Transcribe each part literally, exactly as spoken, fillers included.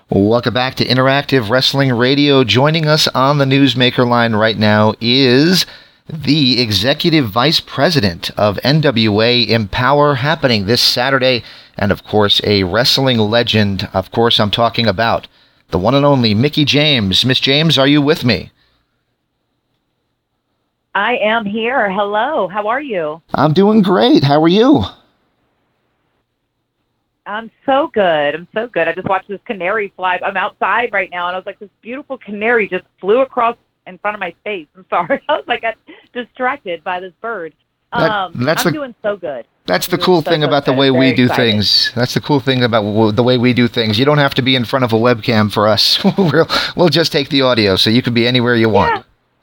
Welcome back to Interactive Wrestling Radio. Joining us on the Newsmaker line right now is the Executive Vice President of N W A Empower, happening this Saturday, and of course a wrestling legend. Of course, I'm talking about the one and only Mickie James. Miss James, are you with me? I am here. Hello. How are you? I'm doing great. How are you? I'm so good. I'm so good. I just watched this canary fly. I'm outside right now, and I was like, this beautiful canary just flew across in front of my face. I'm sorry. I was like, I got distracted by this bird. That, um, that's I'm the, doing so good. That's I'm the cool so, thing so about the good. way we do excited. things. That's the cool thing about w- the way we do things. You don't have to be in front of a webcam for us. we'll, we'll just take the audio, so you can be anywhere you want. Yeah.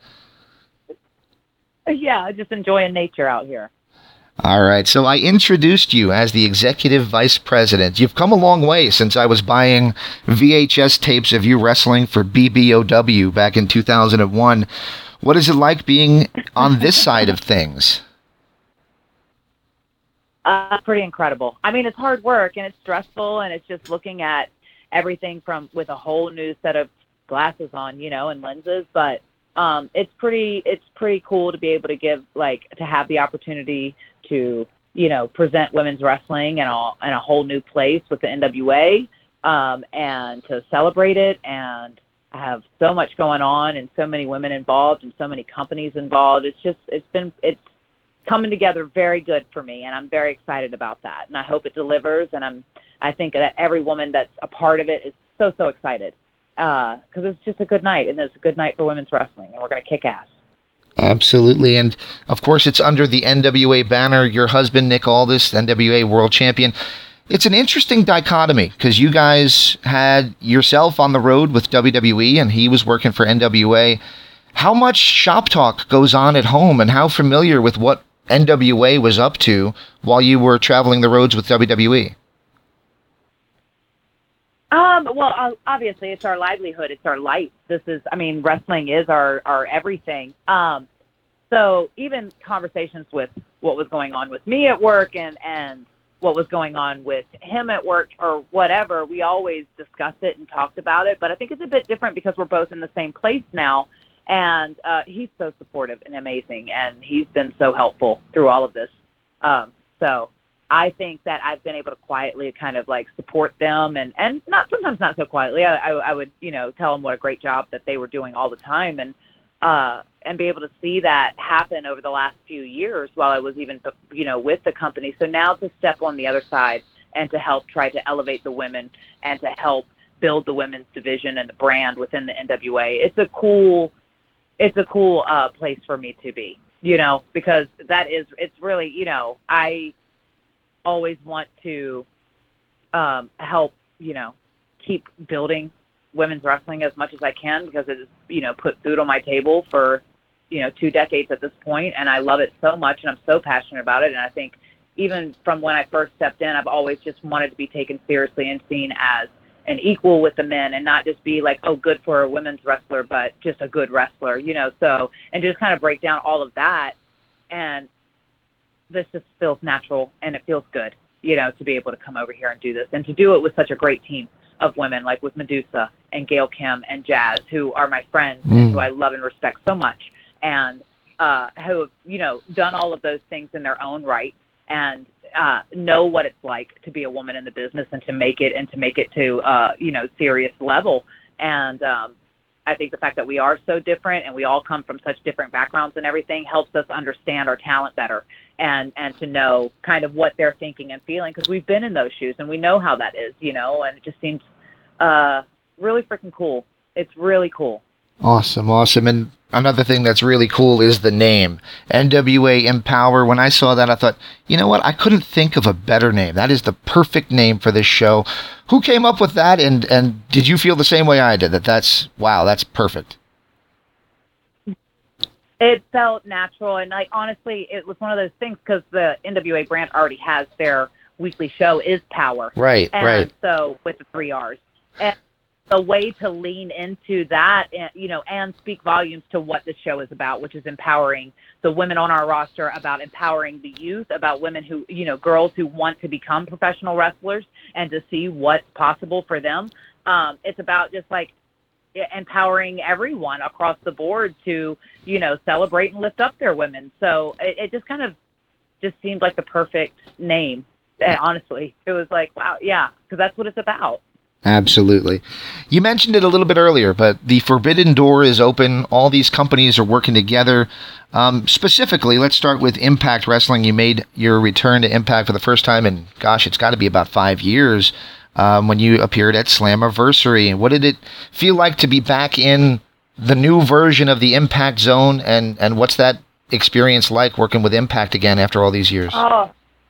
Yeah, just enjoying nature out here. All right, so I introduced you as the Executive Vice President. You've come a long way since I was buying V H S tapes of you wrestling for B B O W back in two thousand one. What is it like being on this side of things? Uh, pretty incredible. I mean, it's hard work, and it's stressful, and it's just looking at everything from with a whole new set of glasses on, you know, and lenses, but Um, it's pretty, it's pretty cool to be able to give, like, to have the opportunity to, you know, present women's wrestling in a, in a whole new place with the N W A, um, and to celebrate it, and have so much going on and so many women involved and so many companies involved. It's just, it's been, it's coming together very good for me, and I'm very excited about that. And I hope it delivers. And I'm, I think that every woman that's a part of it is so, so excited. Because uh, it's just a good night, and it's a good night for women's wrestling, and we're going to kick ass. Absolutely, and of course it's under the N W A banner. Your husband, Nick Aldis, N W A World Champion. It's an interesting dichotomy, because you guys had yourself on the road with W W E, and he was working for N W A. How much shop talk goes on at home, and how familiar with what N W A was up to while you were traveling the roads with W W E? Um, well, obviously it's our livelihood. It's our life. This is, I mean, wrestling is our, our everything. Um, so even conversations with what was going on with me at work and, and what was going on with him at work or whatever, we always discussed it and talked about it. But I think it's a bit different because we're both in the same place now. And uh, he's so supportive and amazing. And he's been so helpful through all of this. Um, so I think that I've been able to quietly kind of like support them, and, and not sometimes not so quietly. I, I, I would, you know, tell them what a great job that they were doing all the time, and uh, and be able to see that happen over the last few years while I was even, you know, with the company. So now to step on the other side and to help try to elevate the women and to help build the women's division and the brand within the N W A. It's a cool, it's a cool uh, place for me to be, you know, because that is, it's really, you know, I always want to um, help, you know, keep building women's wrestling as much as I can, because it has, you know, put food on my table for, you know, two decades at this point, and I love it so much, and I'm so passionate about it. And I think even from when I first stepped in, I've always just wanted to be taken seriously and seen as an equal with the men, and not just be like, oh, good for a women's wrestler, but just a good wrestler, you know. So, and just kind of break down all of that, and this just feels natural, and it feels good, you know, to be able to come over here and do this, and to do it with such a great team of women, like with Medusa and Gail Kim and Jazz, who are my friends mm. and who I love and respect so much, and uh, who have, you know, done all of those things in their own right, and uh, know what it's like to be a woman in the business and to make it and to make it to, uh, you know, serious level. And um, I think the fact that we are so different and we all come from such different backgrounds and everything helps us understand our talent better, and, and to know kind of what they're thinking and feeling, because we've been in those shoes and we know how that is, you know, and it just seems uh, really freaking cool. It's really cool. Awesome, awesome. And another thing that's really cool is the name, N W A Empower. When I saw that, I thought, you know what? I couldn't think of a better name. That is the perfect name for this show. Who came up with that? And, and did you feel the same way I did, that that's, wow, that's perfect? It felt natural. And like, honestly, it was one of those things, because the N W A brand already has their weekly show is Power. Right, and right. So with the three R's. And a way to lean into that, you know, and speak volumes to what the show is about, which is empowering the women on our roster, about empowering the youth, about women who, you know, girls who want to become professional wrestlers and to see what's possible for them. Um, it's about just like empowering everyone across the board to, you know, celebrate and lift up their women. So it, it just kind of just seemed like the perfect name. And honestly, it was like, wow, yeah, because that's what it's about. Absolutely. You mentioned it a little bit earlier, but the forbidden door is open. All these companies are working together. Um, specifically, let's start with Impact Wrestling. You made your return to Impact for the first time in, gosh, it's got to be about five years um, when you appeared at Slammiversary. What did it feel like to be back in the new version of the Impact Zone, and, and what's that experience like working with Impact again after all these years? Oh,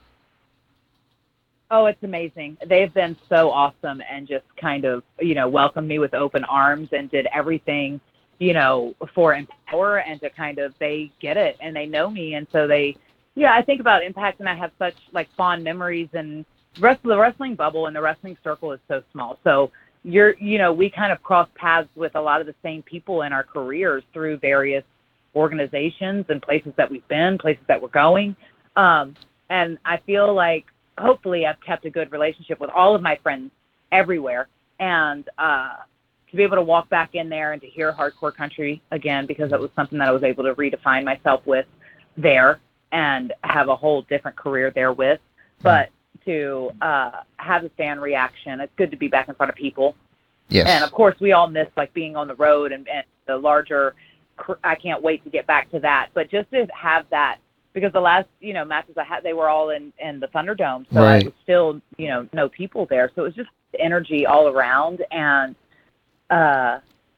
Oh, it's amazing. They've been so awesome and just kind of, you know, welcomed me with open arms and did everything, you know, for Empower, and to kind of, they get it and they know me. And so they, yeah, I think about Impact and I have such like fond memories, and the rest of the wrestling bubble and the wrestling circle is so small. So you're, you know, we kind of cross paths with a lot of the same people in our careers through various organizations and places that we've been, places that we're going. Um, and I feel like, hopefully I've kept a good relationship with all of my friends everywhere, and uh, to be able to walk back in there and to hear hardcore country again, because it was something that I was able to redefine myself with there and have a whole different career there with. But to uh, have the fan reaction, it's good to be back in front of people. Yes. And of course we all miss like being on the road and, and the larger, I can't wait to get back to that. But just to have that, because the last, you know, matches I had, they were all in, in the Thunderdome. So right. I was still, you know, no people there. So it was just energy all around. And uh,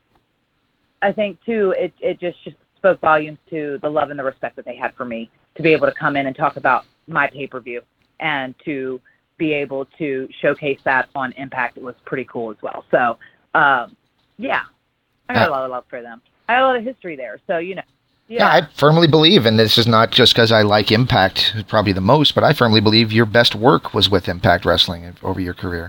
I think, too, it, it just, just spoke volumes to the love and the respect that they had for me to be able to come in and talk about my pay-per-view and to be able to showcase that on Impact. It was pretty cool as well. So, um, yeah, I got uh, a lot of love for them. I had a lot of history there. So, you know. Yeah. yeah, I firmly believe, and this is not just because I like Impact probably the most, but I firmly believe your best work was with Impact Wrestling over your career.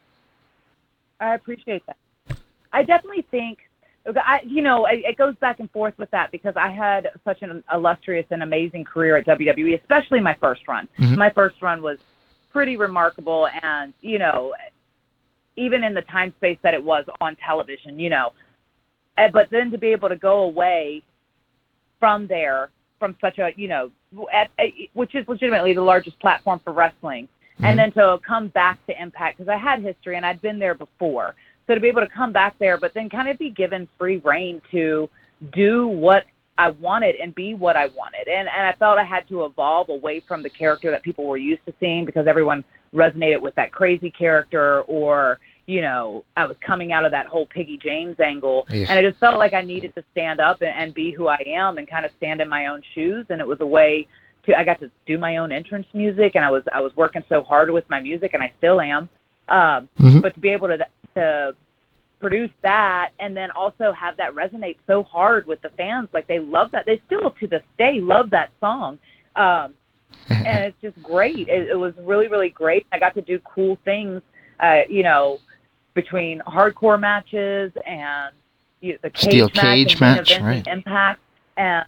I appreciate that. I definitely think, I, you know, it, it goes back and forth with that, because I had such an illustrious and amazing career at W W E, especially my first run. Mm-hmm. My first run was pretty remarkable, and, you know, even in the time space that it was on television, you know, but then to be able to go away from there, from such a, you know, at, at, which is legitimately the largest platform for wrestling, mm-hmm. and then to come back to Impact, because I had history and I'd been there before. So to be able to come back there, but then kind of be given free reign to do what I wanted and be what I wanted. And, and I felt I had to evolve away from the character that people were used to seeing, because everyone resonated with that crazy character, or, you know, I was coming out of that whole Piggy James angle, yes. and I just felt like I needed to stand up and, and be who I am and kind of stand in my own shoes. And it was a way to, I got to do my own entrance music, and I was, I was working so hard with my music, and I still am. Um, mm-hmm. But to be able to, to produce that, and then also have that resonate so hard with the fans, like they love that. They still to this day love that song. Um, and it's just great. It, it was really, really great. I got to do cool things, uh, you know, between hardcore matches and you know, the cage Steel match cage and match, right. Impact, and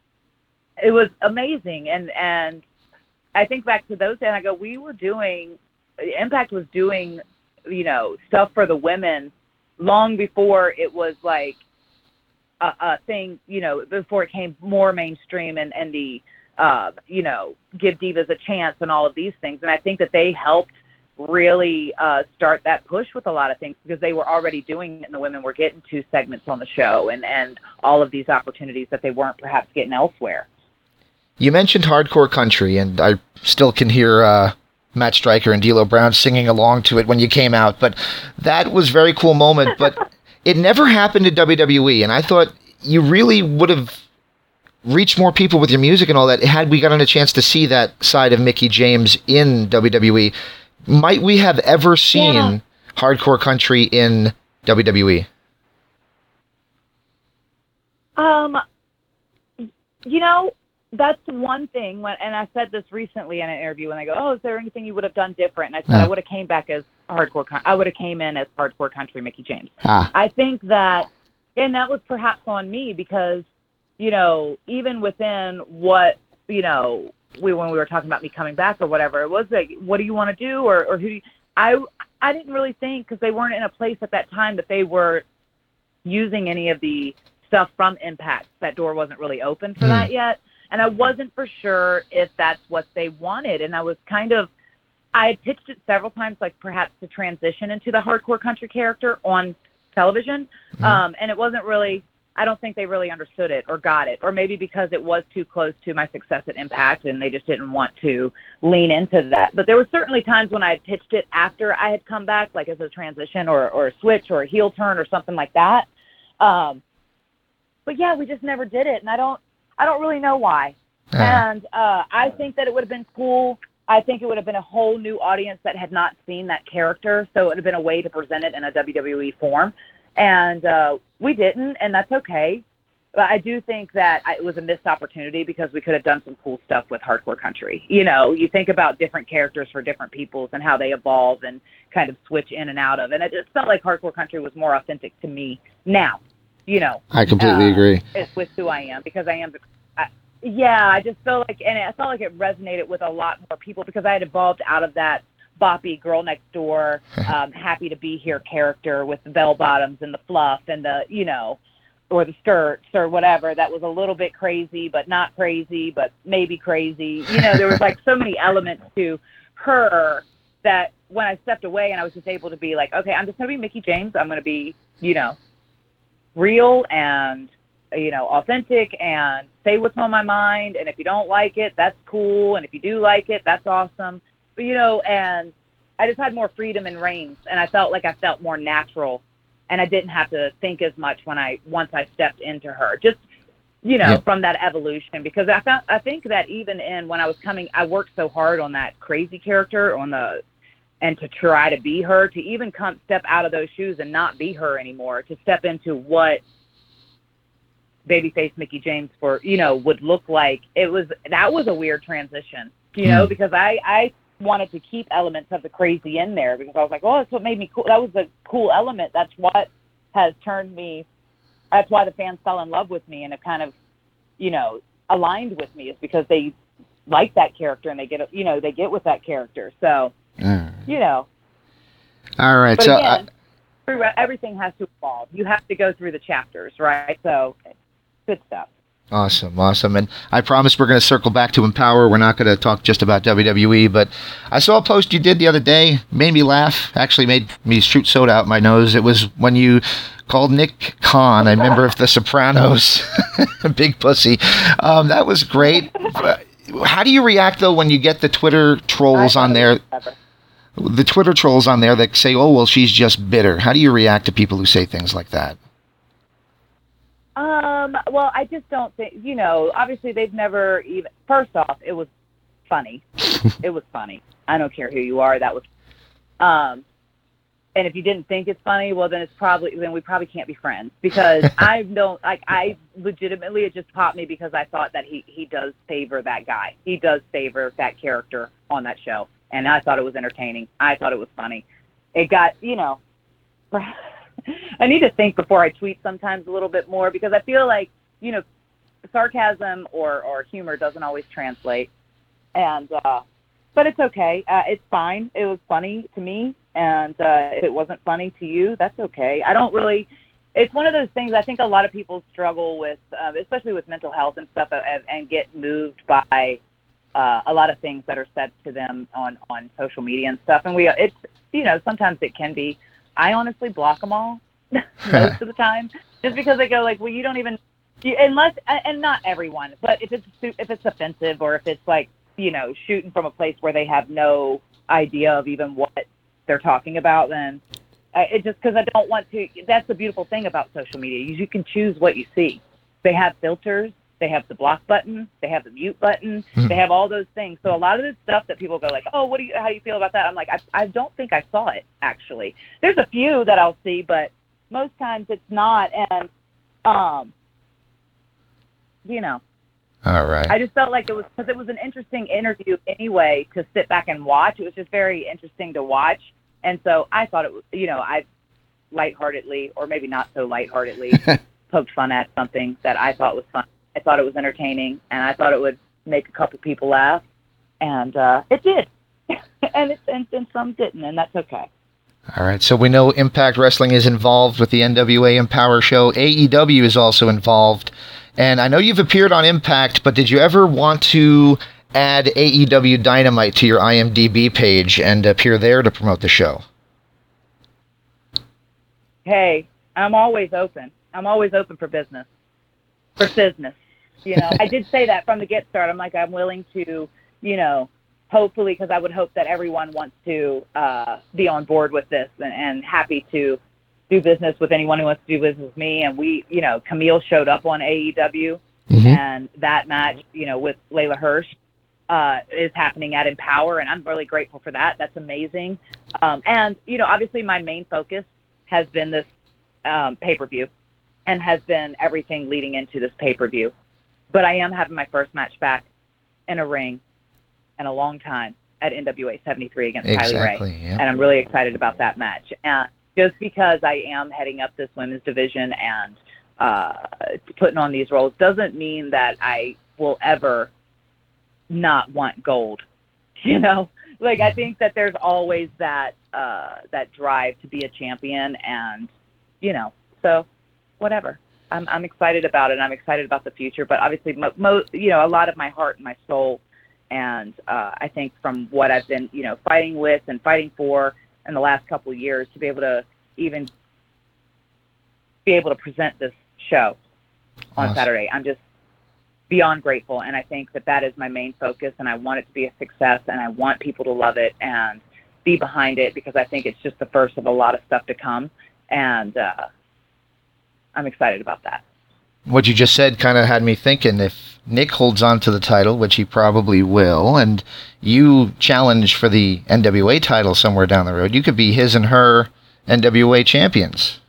it was amazing. And and I think back to those days, and I go, we were doing, Impact was doing, you know, stuff for the women long before it was like a, a thing, you know, before it came more mainstream, and, and the, uh, you know, give divas a chance and all of these things. And I think that they helped really uh, start that push with a lot of things, because they were already doing it, and the women were getting two segments on the show, and, and all of these opportunities that they weren't perhaps getting elsewhere. You mentioned hardcore country, and I still can hear uh, Matt Stryker and D'Lo Brown singing along to it when you came out, but that was a very cool moment. But it never happened at W W E, and I thought you really would have reached more people with your music and all that had we gotten a chance to see that side of Mickie James in W W E. Might we have ever seen yeah. hardcore country in W W E? Um, you know, that's one thing. When, and I said this recently in an interview, when they go, "Oh, is there anything you would have done different?" And I said, uh. "I would have came back as hardcore. I would have came in as hardcore country Mickie James." Ah. I think that, and that was perhaps on me, because, you know, even within what, you know, we when we were talking about me coming back or whatever, it was like, what do you want to do, or or who do you, I I didn't really think, because they weren't in a place at that time that they were using any of the stuff from Impact. That door wasn't really open for mm. that yet. And I wasn't for sure if that's what they wanted. And I was kind of, I had pitched it several times, like perhaps to transition into the hardcore country character on television. Mm. Um, and it wasn't really, I don't think they really understood it or got it, or maybe because it was too close to my success at Impact and they just didn't want to lean into that. But there were certainly times when I had pitched it after I had come back, like as a transition or, or a switch or a heel turn or something like that. Um, but yeah, we just never did it. And I don't, I don't really know why. Yeah. And uh, I think that it would have been cool. I think it would have been a whole new audience that had not seen that character. So it would have been a way to present it in a W W E form. And uh, we didn't, and that's okay. But I do think that it was a missed opportunity because we could have done some cool stuff with hardcore country. You know, you think about different characters for different peoples and how they evolve and kind of switch in and out of. And it just felt like hardcore country was more authentic to me now, you know. I completely uh, agree. With who I am, because I am, I, yeah, I just felt like, and I felt like it resonated with a lot more people because I had evolved out of that boppy girl next door, um, happy to be here character with the bell bottoms and the fluff and the, you know, or the skirts or whatever. That was a little bit crazy, but not crazy, but maybe crazy. You know, there was like so many elements to her that when I stepped away and I was just able to be like, okay, I'm just going to be Mickie James. I'm going to be, you know, real and, you know, authentic and say what's on my mind. And if you don't like it, that's cool. And if you do like it, that's awesome. You know, and I just had more freedom and reins, and I felt like I felt more natural, and I didn't have to think as much when I once I stepped into her. Just, you know, yeah. from that evolution, because I found I think that even in when I was coming, I worked so hard on that crazy character on the, and to try to be her, to even come step out of those shoes and not be her anymore, to step into what babyface Mickie James for you know would look like. It was that was a weird transition, you mm. know, because I I. wanted to keep elements of the crazy in there because I was like, oh, that's what made me cool. That was a cool element. That's what has turned me. That's why the fans fell in love with me and have kind of, you know, aligned with me, is because they like that character and they get, you know, they get with that character. So, mm. you know. All right. But so again, I- everything has to evolve. You have to go through the chapters, right? So, good stuff. Awesome, awesome. And I promise we're going to circle back to Empower. We're not going to talk just about W W E, but I saw a post you did the other day, made me laugh, actually made me shoot soda out my nose. It was when you called Nick Khan, a member of The Sopranos, big pussy. Um, that was great. How do you react, though, when you get the Twitter trolls on there? The Twitter trolls on there that say, oh, well, she's just bitter. How do you react to people who say things like that? Um, well, I just don't think, you know, obviously they've never even, first off, it was funny. It was funny. I don't care who you are. That was, um, and if you didn't think it's funny, well, then it's probably, then we probably can't be friends, because I don't, like, I legitimately, it just popped me because I thought that he, he does favor that guy. He does favor that character on that show. And I thought it was entertaining. I thought it was funny. It got, you know, I need to think before I tweet sometimes a little bit more, because I feel like, you know, sarcasm or, or humor doesn't always translate. And, uh, but it's okay. Uh, it's fine. It was funny to me. And uh, if it wasn't funny to you, that's okay. I don't really, it's one of those things I think a lot of people struggle with, uh, especially with mental health and stuff, and, and get moved by uh, a lot of things that are said to them on, on social media and stuff. And we, it's, you know, sometimes it can be, I honestly block them all most of the time, just because they go like, well, you don't even, you, unless, and not everyone, but if it's, if it's offensive, or if it's like, you know, shooting from a place where they have no idea of even what they're talking about, then uh, it just, because I don't want to, that's the beautiful thing about social media. You, you can choose what you see. They have filters, they have the block button, they have the mute button, mm. they have all those things. So a lot of this stuff that people go like, oh, what do you, how do you feel about that? I'm like, I, I don't think I saw it, actually. There's a few that I'll see, but most times it's not. And, um, you know, all right. I just felt like it was, because it was an interesting interview anyway to sit back and watch. It was just very interesting to watch. And so I thought it was, you know, I lightheartedly, or maybe not so lightheartedly, poked fun at something that I thought was fun. I thought it was entertaining, and I thought it would make a couple people laugh, and uh, it did. and, it, and and some didn't, and that's okay. All right, so we know Impact Wrestling is involved with the N W A Empower show. A E W is also involved. And I know you've appeared on Impact, but did you ever want to add A E W Dynamite to your I M D B page and appear there to promote the show? Hey, I'm always open. I'm always open for business. For business. You know, I did say that from the get-start. I'm like, I'm willing to, you know, hopefully, because I would hope that everyone wants to uh, be on board with this and, and happy to do business with anyone who wants to do business with me. And we, you know, Camille showed up on A E W, mm-hmm. and that match, you know, with Layla Hirsch uh, is happening at Empower, and I'm really grateful for that. That's amazing. Um, and, you know, obviously my main focus has been this um, pay-per-view and has been everything leading into this pay-per-view. But I am having my first match back in a ring in a long time at N W A seventy-three against exactly, Kylie Rae. Yeah. And I'm really excited about that match. And just because I am heading up this women's division and uh, putting on these roles doesn't mean that I will ever not want gold. You know, like I think that there's always that uh, that drive to be a champion, and you know, so whatever. I'm I'm excited about it. I'm excited about the future, but obviously, mo-, mo- you know, a lot of my heart and my soul, and uh, I think from what I've been, you know, fighting with and fighting for in the last couple of years, to be able to even be able to present this show on awesome. Saturday, I'm just beyond grateful, and I think that that is my main focus, and I want it to be a success, and I want people to love it and be behind it, because I think it's just the first of a lot of stuff to come, and uh, I'm excited about that. What you just said kind of had me thinking, if Nick holds on to the title, which he probably will, and you challenge for the N W A title somewhere down the road, you could be his and her N W A champions.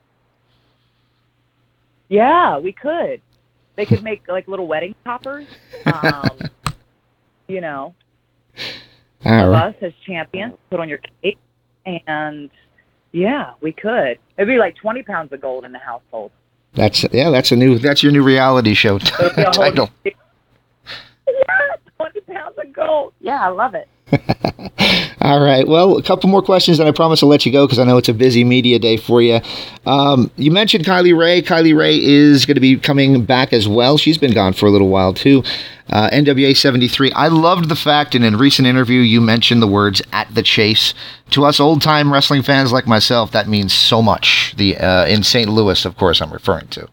Yeah, we could. They could make like little wedding toppers, um, you know, All of right. us as champions, put on your cake, and yeah, we could. It'd be like twenty pounds of gold in the household. That's yeah, that's a new that's your new reality show t- title. Yeah, twenty pounds of gold. Yeah, I love it. All right. Well, a couple more questions, and I promise I'll let you go because I know it's a busy media day for you. Um, you mentioned Kylie Rae. Kylie Rae is going to be coming back as well. She's been gone for a little while, too. Uh, N W A seventy-three. I loved the fact, and in a recent interview, you mentioned the words "at the chase." To us old-time wrestling fans like myself, that means so much. The uh, in Saint Louis, of course, I'm referring to.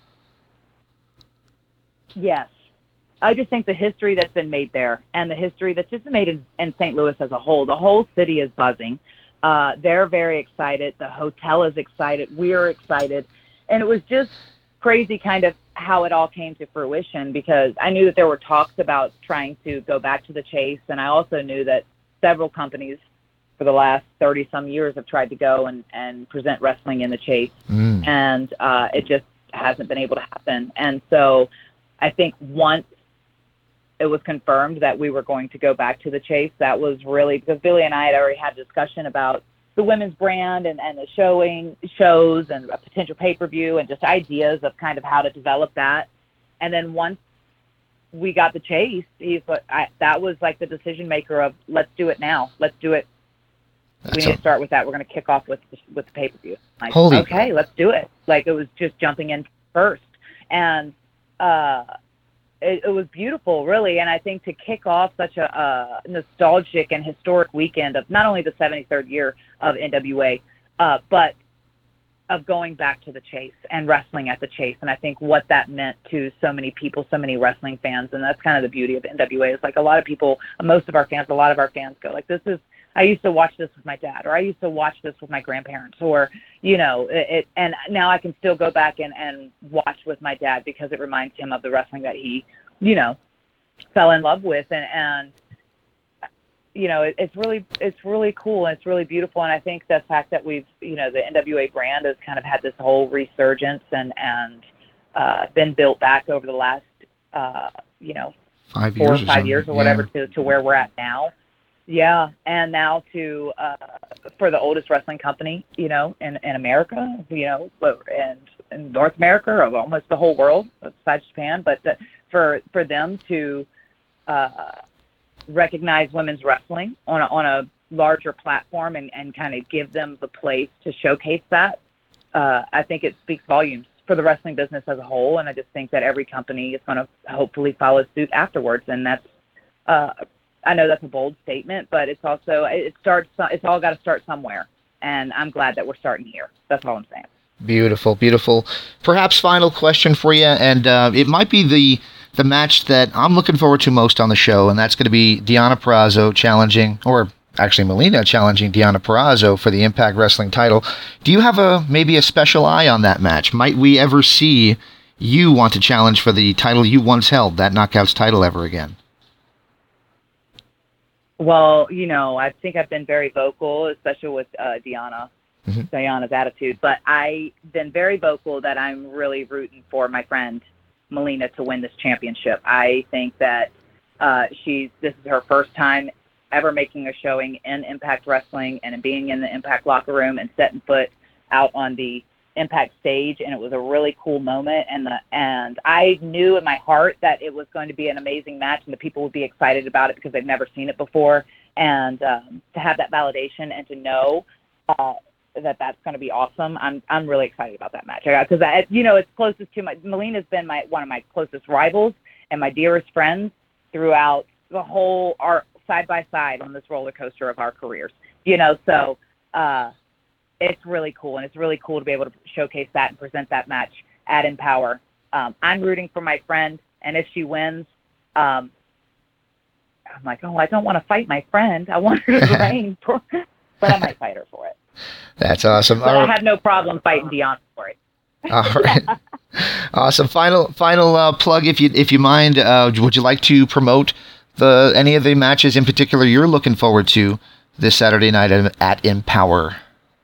Yes. I just think the history that's been made there, and the history that's just been made in, in Saint Louis as a whole, the whole city is buzzing. Uh, they're very excited. The hotel is excited. We're excited. And it was just crazy kind of how it all came to fruition, because I knew that there were talks about trying to go back to the chase. And I also knew that several companies for the last thirty some years have tried to go and, and present wrestling in the chase. Mm. And uh, it just hasn't been able to happen. And so I think once it was confirmed that we were going to go back to the chase, that was really, because Billy and I had already had a discussion about the women's brand and, and the showing shows and a potential pay-per-view and just ideas of kind of how to develop that. And then once we got the chase, he's I, that was like the decision maker of, let's do it now. Let's do it. That's we need a, to start with that. We're going to kick off with with the pay-per-view. Like, holy okay, let's do it. Like, it was just jumping in first. And, uh, It, it was beautiful, really, and I think to kick off such a, a nostalgic and historic weekend of not only the seventy-third year of N W A, uh, but of going back to the chase and wrestling at the chase, and I think what that meant to so many people, so many wrestling fans, and that's kind of the beauty of N W A. Is like a lot of people, most of our fans, a lot of our fans go like, "This is." I used to watch this with my dad, or I used to watch this with my grandparents, or, you know, it, it and now I can still go back and, and watch with my dad because it reminds him of the wrestling that he, you know, fell in love with. And, and you know, it, it's really, it's really cool and it's really beautiful. And I think the fact that we've, you know, the N W A brand has kind of had this whole resurgence and, and uh, been built back over the last, uh, you know, five four years or five or years or whatever yeah. to, to where we're at now. Yeah, and now to uh, for the oldest wrestling company, you know, in, in America, you know, and in North America, or almost the whole world, besides Japan, but the, for for them to uh, recognize women's wrestling on a, on a larger platform and, and kind of give them the place to showcase that, uh, I think it speaks volumes for the wrestling business as a whole. And I just think that every company is going to hopefully follow suit afterwards. And that's, uh, I know that's a bold statement, but it's also, it starts, it's all got to start somewhere. And I'm glad that we're starting here. That's all I'm saying. Beautiful, beautiful. Perhaps final question for you, and uh, it might be the the match that I'm looking forward to most on the show, and that's going to be Deonna Purrazzo challenging, or actually Melina challenging Deonna Purrazzo for the Impact Wrestling title. Do you have a maybe a special eye on that match? Might we ever see you want to challenge for the title you once held, that Knockouts title, ever again? Well, you know, I think I've been very vocal, especially with uh, Deonna. Mm-hmm. Diana's attitude, but I've been very vocal that I'm really rooting for my friend Melina to win this championship. I think that uh, she's this is her first time ever making a showing in Impact Wrestling and being in the Impact locker room and setting foot out on the Impact stage, and it was a really cool moment. And the and I knew in my heart that it was going to be an amazing match, and the people would be excited about it because they've never seen it before. And um, to have that validation and to know. Uh, that that's going to be awesome. I'm I'm really excited about that match. Because, I, you know, it's closest to my, Melina's been my one of my closest rivals and my dearest friends throughout the whole, our side by side on this roller coaster of our careers. You know, so uh, it's really cool. And it's really cool to be able to showcase that and present that match at Empower. Um, I'm rooting for my friend. And if she wins, um, I'm like, oh, I don't want to fight my friend. I want her to reign, but I might fight her for it. That's awesome. But I have no problem fighting Deonna for it. All right. Awesome. Final final uh, plug, if you if you mind. Uh, would you like to promote the any of the matches in particular you're looking forward to this Saturday night at, at Empower?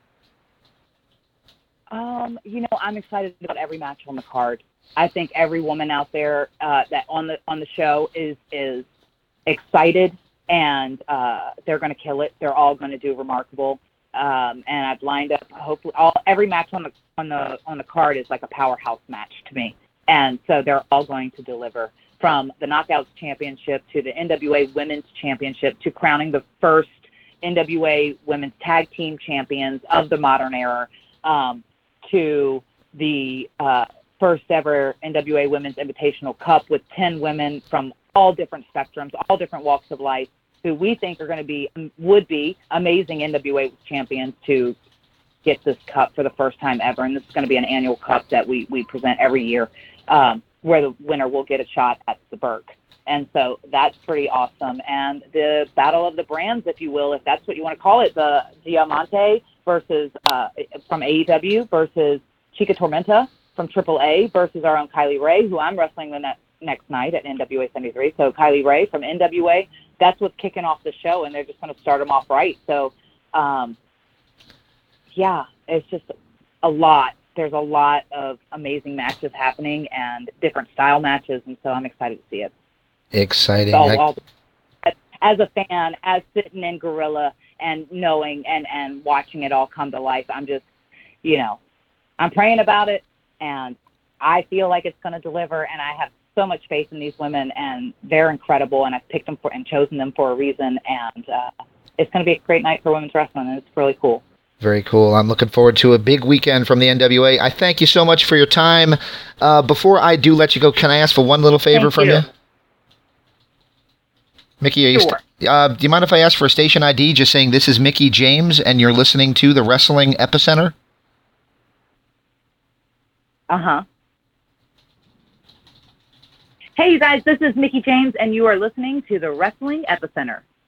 Um, you know, I'm excited about every match on the card. I think every woman out there uh, that on the on the show is is excited, and uh, they're going to kill it. They're all going to do remarkable. Um, and I've lined up hopefully all every match on the on the on the card is like a powerhouse match to me, and so they're all going to deliver, from the Knockouts Championship to the N W A Women's Championship to crowning the first N W A Women's Tag Team Champions of the modern era, um, to the uh, first ever N W A Women's Invitational Cup with ten women from all different spectrums, all different walks of life, who we think are going to be, would be amazing N W A champions to get this cup for the first time ever. And this is going to be an annual cup that we, we present every year, um, where the winner will get a shot at the Burke. And so that's pretty awesome. And the battle of the brands, if you will, if that's what you want to call it, the Diamante versus, uh, from A E W versus Chica Tormenta from Triple A versus our own Kylie Rae, who I'm wrestling the next, next night at N W A seventy-three. So Kylie Rae from N W A, that's what's kicking off the show, and they're just going to start them off right. So, um, yeah, it's just a lot. There's a lot of amazing matches happening and different style matches, and so I'm excited to see it. Exciting. So, I... all, as a fan, as sitting in Gorilla and knowing and, and watching it all come to life, I'm just, you know, I'm praying about it, and I feel like it's going to deliver, and I have so much faith in these women, and they're incredible, and I've picked them for and chosen them for a reason, and uh, it's going to be a great night for women's wrestling, and it's really cool. Very cool. I'm looking forward to a big weekend from the N W A. I thank you so much for your time. Uh, before I do let you go, can I ask for one little favor Thank from you. you? Mickey, are you Sure. st- uh, do you mind if I ask for a station I D, just saying this is Mickey James, and you're listening to the Wrestling Epicenter? Uh-huh. Hey, you guys, this is Mickey James, and you are listening to the Wrestling Epicenter.